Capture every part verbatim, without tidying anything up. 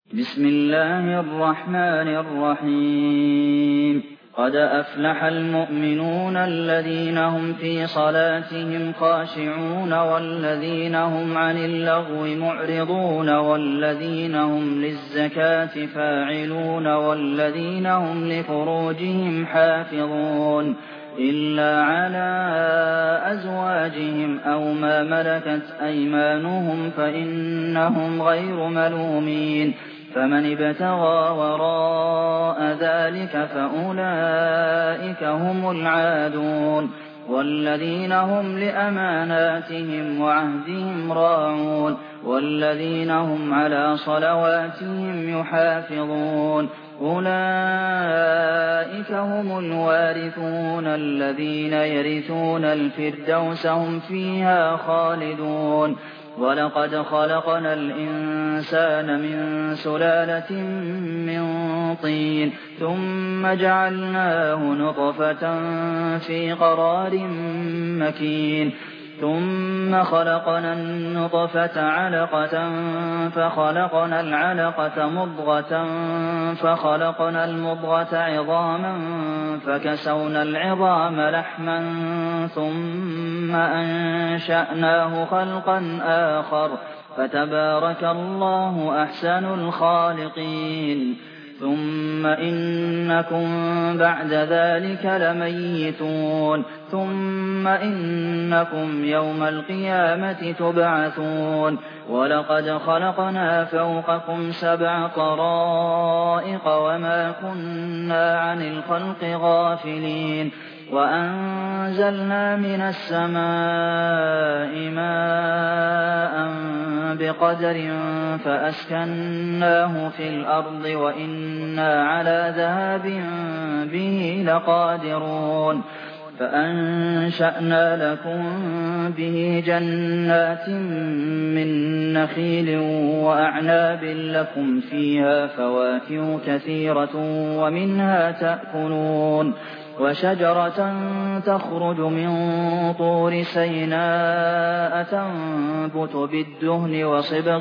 بسم الله الرحمن الرحيم قد أفلح المؤمنون الذين هم في صلاتهم خاشعون والذين هم عن اللغو معرضون والذين هم للزكاة فاعلون والذين هم لفروجهم حافظون إلا على أزواجهم أو ما ملكت أيمانهم فإنهم غير ملومين فمن ابتغى وراء ذلك فأولئك هم العادون والذين هم لأماناتهم وعهدهم راعون والذين هم على صلواتهم يحافظون أولئك هم الوارثون الذين يرثون الفردوس هم فيها خالدون ولقد خلقنا الإنسان من سلالة من طين ثم جعلناه نطفة في قرار مكين ثم خلقنا النطفة علقة فخلقنا العلقة مضغة فخلقنا المضغة عظاما فكسونا العظام لحما ثم أنشأناه خلقا آخر فتبارك الله أحسن الخالقين ثم إنكم بعد ذلك لميتون ثم إنكم يوم القيامة تبعثون ولقد خلقنا فوقكم سبع طرائق وما كنا عن الخلق غافلين وأنزلنا من السماء ماء بقدر فأسكناه في الأرض وإنا على ذهاب به لقادرون فأنشأنا لكم به جنات من نخيل وأعناب لكم فيها فواكه كثيرة ومنها تأكلون وشجرة تخرج من طور سيناء تنبت بالدهن وصبغ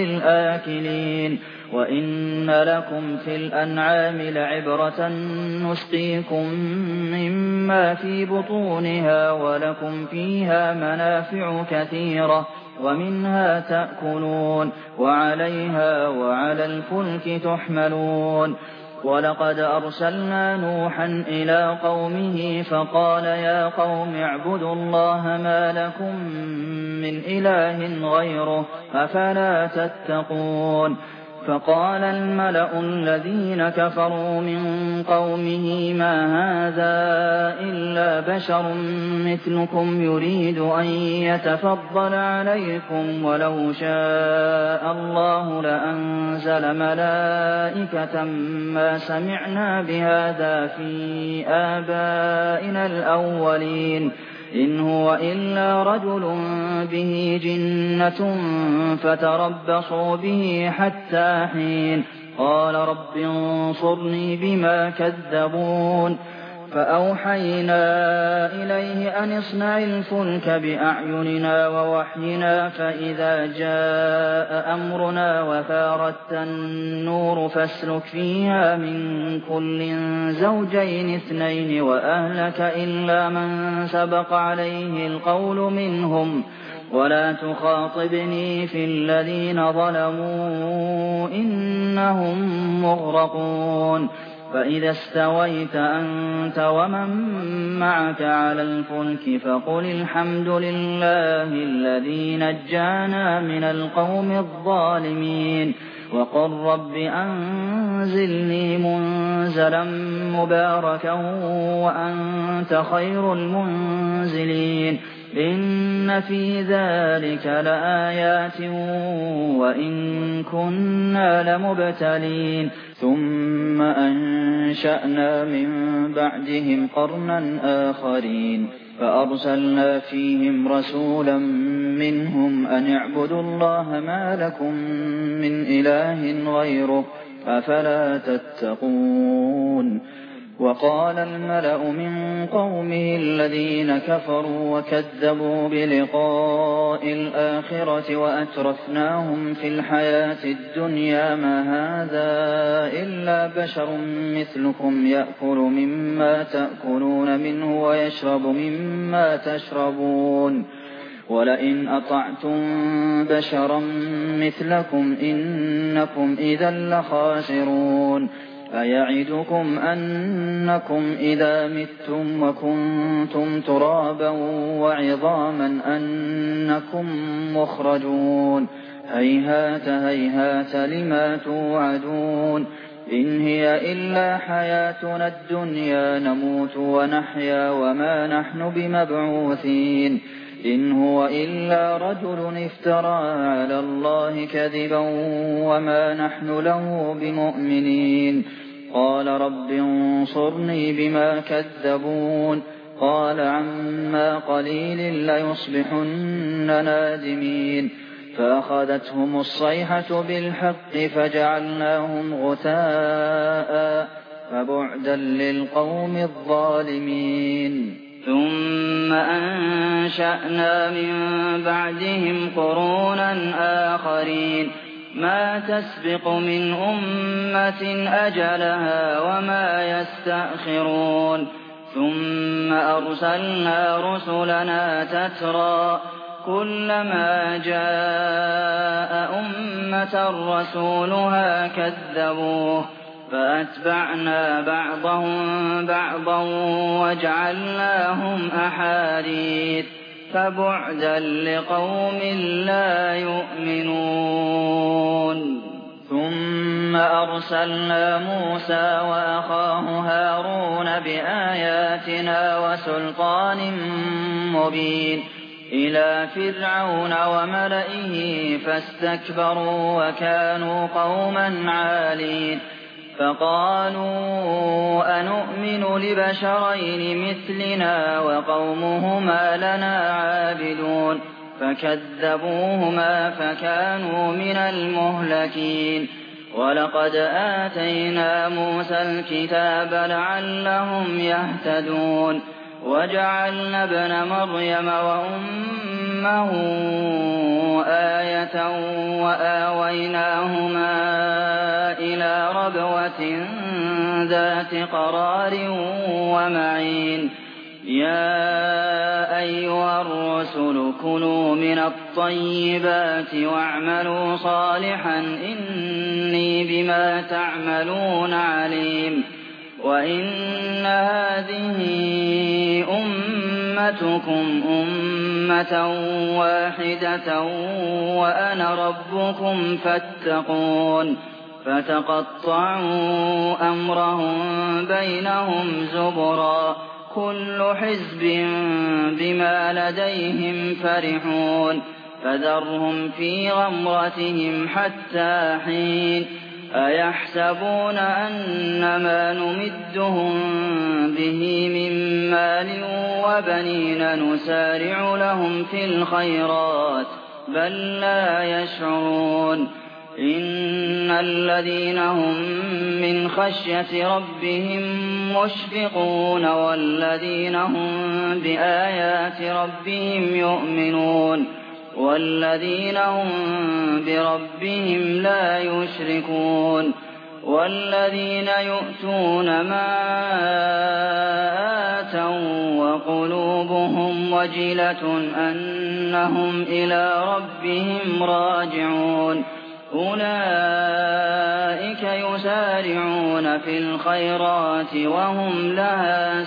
للآكلين وإن لكم في الأنعام لعبرة نسقيكم مما في بطونها ولكم فيها منافع كثيرة ومنها تأكلون وعليها وعلى الفلك تحملون ولقد أرسلنا نوحا إلى قومه فقال يا قوم اعبدوا الله ما لكم من إله غيره أفلا تتقون فقال الملأ الذين كفروا من قومه ما هذا إلا بشر مثلكم يريد أن يتفضل عليكم ولو شاء الله لأنزل ملائكة ما سمعنا بهذا في آبائنا الأولين إن هو إلا رجل به جنة فتربصوا به حتى حين قال رب انصرني بما كذبون فأوحينا إليه أن اصنع الفلك بأعيننا ووحينا فإذا جاء أمرنا وفارت النور فاسلك فيها من كل زوجين اثنين وأهلك إلا من سبق عليه القول منهم ولا تخاطبني في الذين ظلموا إنهم مغرقون فإذا استويت أنت ومن معك على الفلك فقل الحمد لله الذي نجانا من القوم الظالمين وقل رب أنزلني منزلا مباركا وأنت خير المنزلين إن في ذلك لآيات وإن كنا لمبتلين ثم أنشأنا من بعدهم قرنا آخرين فأرسلنا فيهم رسولا منهم أن اعبدوا الله ما لكم من إله غيره أفلا تتقون وقال الملأ من قومه الذين كفروا وكذبوا بلقاء الآخرة وأترفناهم في الحياة الدنيا ما هذا إلا بشر مثلكم يأكل مما تأكلون منه ويشرب مما تشربون ولئن أطعتم بشرا مثلكم إنكم إذا لخاسرون أيعدكم أنكم إذا متم وكنتم ترابا وعظاما أنكم مخرجون هيهات هيهات لما توعدون إن هي إلا حياتنا الدنيا نموت ونحيا وما نحن بمبعوثين إن هو إلا رجل افترى على الله كذبا وما نحن له بمؤمنين قال رب انصرني بما كذبون قال عما قليل ليصبحن نادمين فأخذتهم الصيحة بالحق فجعلناهم غثاء فبعدا للقوم الظالمين ثم أنشأنا من بعدهم قرونا آخرين ما تسبق من أمة أجلها وما يستأخرون ثم أرسلنا رسلنا تترى كلما جاء أمة رسولها كذبوه فأتبعنا بعضهم بعضا وجعلناهم أحاديث فبعدا لقوم لا يؤمنون ثم أرسلنا موسى وأخاه هارون بآياتنا وسلطان مبين إلى فرعون وملئه فاستكبروا وكانوا قوما عالين فقالوا أنؤمن لبشرين مثلنا وقومهما لنا عابدون فكذبوهما فكانوا من المهلكين ولقد آتينا موسى الكتاب لعلهم يهتدون وجعلنا ابن مريم وأمه آية وآويناهما إلى ربوة ذات قرار ومعين يا أيها الرسل كلوا من الطيبات واعملوا صالحا إني بما تعملون عليم وإن هذه أمتكم أمة واحدة وأنا ربكم فاتقون فتقطعوا أمرهم بينهم زبرا كل حزب بما لديهم فرحون فذرهم في غمرتهم حتى حين أيحسبون أن ما نمدهم به من مال وبنين نسارع لهم في الخيرات بل لا يشعرون إن الذين هم من خشية ربهم مشفقون والذين هم بآيات ربهم يؤمنون والذين هم بربهم لا يشركون والذين يؤتون ما آتوا وقلوبهم وجلة أنهم إلى ربهم راجعون أولئك يسارعون في الخيرات وهم لها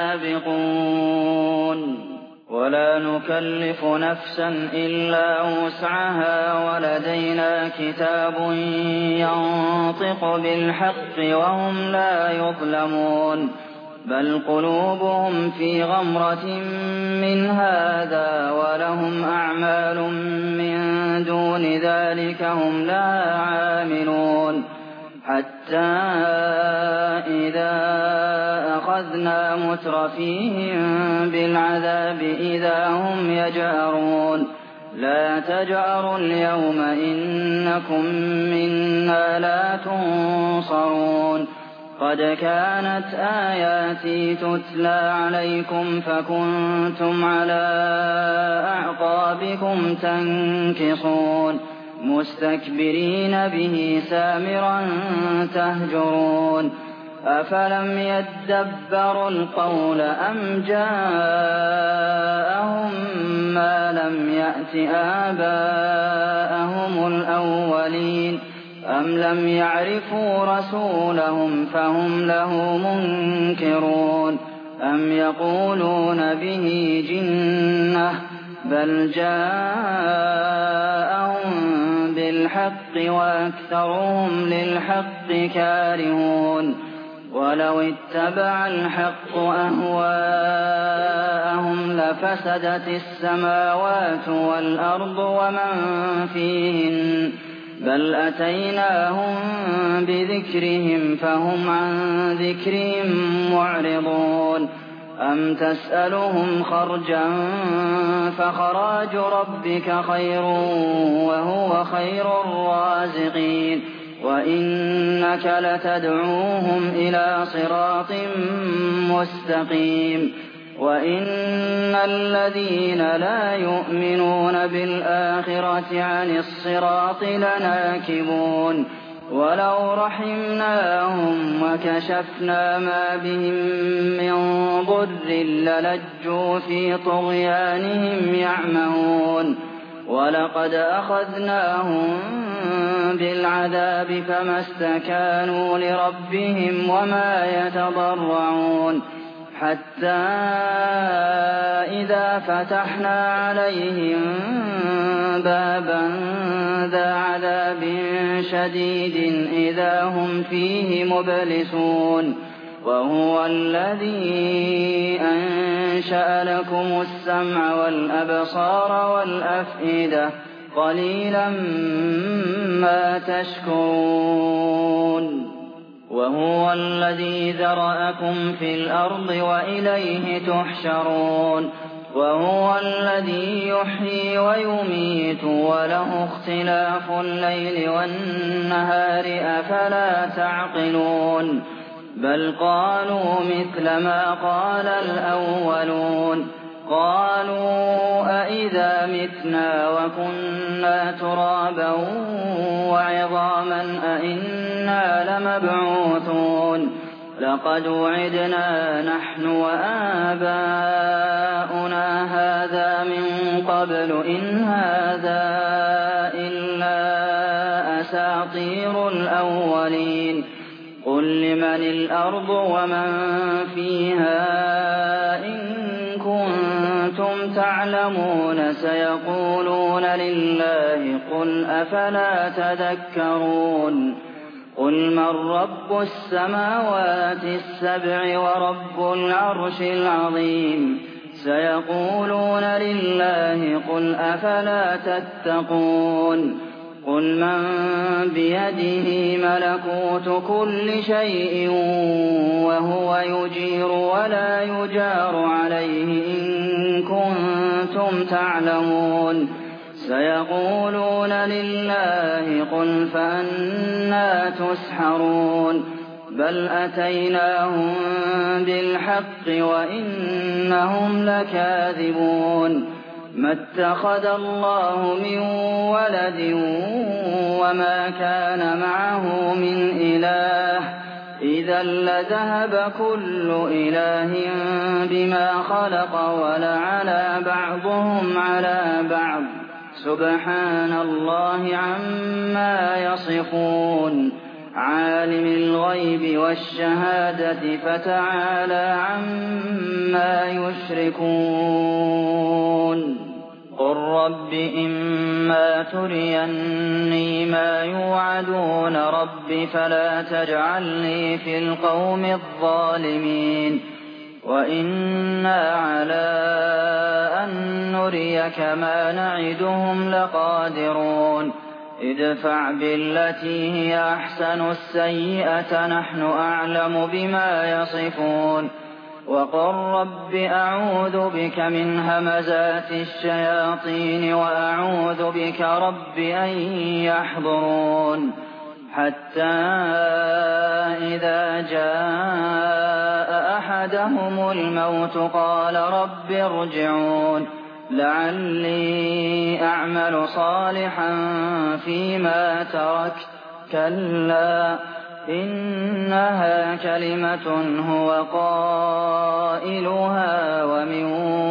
سابقون ولا نكلف نفسا إلا وسعها ولدينا كتاب ينطق بالحق وهم لا يظلمون بل قلوبهم في غمرة من هذا ولهم أعمال من دون ذلك هم لا عاملون حتى إذا أخذنا مترفيهم بالعذاب إذا هم يجأرون لا تجأروا اليوم إنكم منا لا تنصرون قد كانت آياتي تتلى عليكم فكنتم على أعقابكم تنكصون مستكبرين به سامرا تهجرون أفلم يدبروا القول أم جاءهم ما لم يأت آباءهم الأولين أم لم يعرفوا رسولهم فهم له منكرون أم يقولون به جنة بل جاءهم بالحق وأكثرهم للحق كارهون ولو اتبع الحق أهواءهم لفسدت السماوات والأرض ومن فيهن بل أتيناهم بذكرهم فهم عن ذكرهم معرضون أم تسألهم خرجا فخراج ربك خير وهو خير الرازقين وإنك لتدعوهم إلى صراط مستقيم وإن الذين لا يؤمنون بالآخرة عن الصراط لناكبون ولو رحمناهم وكشفنا ما بهم من ضر للجوا في طغيانهم يعمهون ولقد أخذناهم بالعذاب فما استكانوا لربهم وما يتضرعون حتى إذا فتحنا عليهم بابا ذا عذاب شديد إذا هم فيه مبلسون وهو الذي أنشأ لكم السمع والأبصار والأفئدة قليلا ما تشكرون وهو الذي ذرأكم في الأرض وإليه تحشرون وهو الذي يحيي ويميت وله اختلاف الليل والنهار أفلا تعقلون بل قالوا مثل ما قال الأولون قالوا أئذا متنا وكنا ترابا وعظاما أئنا لمبعوثون لقد وعدنا نحن وآباؤنا هذا من قبل إن هذا إلا أساطير الأولين قل لمن الأرض ومن فيها إن كنتم تعلمون سيقولون لله قل أفلا تذكرون قل من رب السماوات السبع ورب العرش العظيم سيقولون لله قل أفلا تتقون قل من بيده ملكوت كل شيء وهو يجير ولا يجار عليه إن كنتم تعلمون سيقولون لله قل فأنى تسحرون بل أتيناهم بالحق وإنهم لكاذبون ما اتخذ الله من ولد وما كان معه من إله إذا لذهب كل إله بما خلق ولعلى بعضهم على بعض سبحان الله عما يصفون عالم الغيب والشهادة فتعالى عما يشركون قل رب إما تريني ما يوعدون رب فلا تجعلني في القوم الظالمين وإنا على أن نريك ما نعدهم لقادرون ادفع بالتي هي أحسن السيئة نحن أعلم بما يصفون وقل رب أعوذ بك من همزات الشياطين وأعوذ بك رب أن يحضرون حتى إذا جاء أحدهم الموت قال رب ارجعون لعلي أعمل صالحا فيما تركت كلا إنها كلمة هو قائلها ومن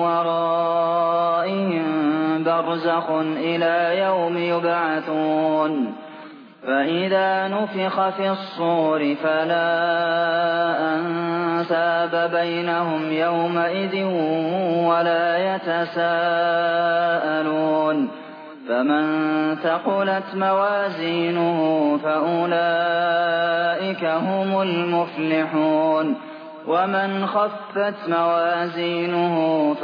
ورائهم برزخ إلى يوم يبعثون فإذا نفخ في الصور فلا أنساب بينهم يومئذ ولا يتساءلون فمن ثقلت موازينه فأولئك هم المفلحون ومن خفت موازينه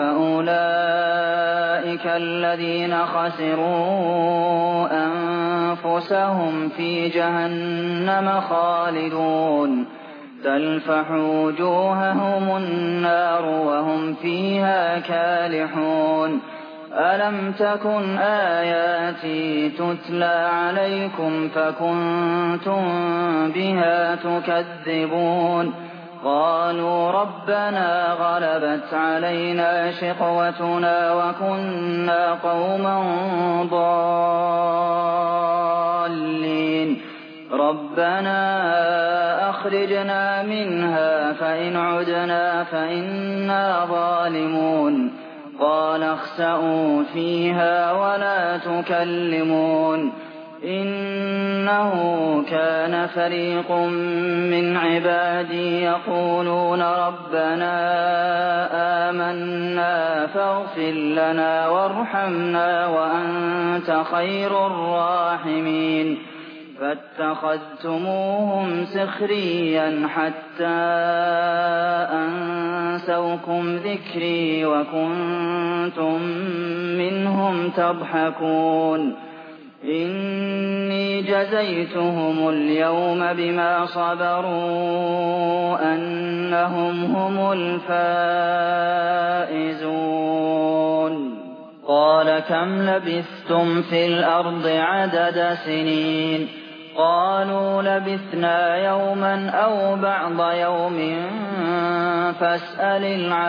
فأولئك الذين خسروا أنفسهم في جهنم خالدون تلفح وجوههم النار وهم فيها كالحون ألم تكن آياتي تتلى عليكم فكنتم بها تكذبون قالوا ربنا غلبت علينا شقوتنا وكنا قوما ضالين ربنا أخرجنا منها فإن عدنا فإنا ظالمون قال اخسئوا فيها ولا تكلمون إنه كان فريق من عبادي يقولون ربنا آمنا فاغفر لنا وارحمنا وأنت خير الراحمين فاتخذتموهم سخريا حتى أنسوكم ذكري وكنتم منهم تضحكون إني جزيتهم اليوم بما صبروا أنهم هم الفائزون قال كم لبثتم في الأرض عدد سنين قالوا لبثنا يوما أو بعض يوم فاسأل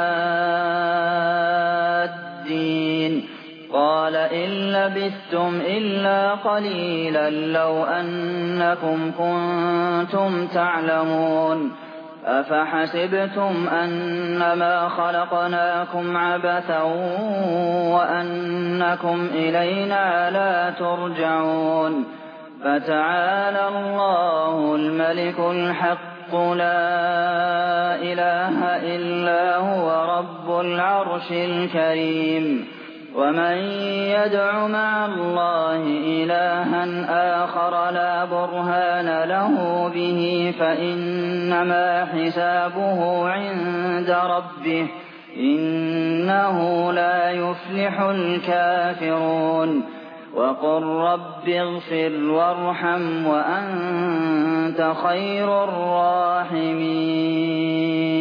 العادين قال إن لبثتم إلا قليلا لو أنكم كنتم تعلمون أفحسبتم أنما خلقناكم عبثا وأنكم إلينا لا ترجعون فتعالى الله الملك الحق لا إله إلا هو رب العرش الكريم ومن يدع مع الله إلها آخر لا برهان له به فإنما حسابه عند ربه إنه لا يفلح الكافرون وقل رب اغفر وارحم وأنت خير الراحمين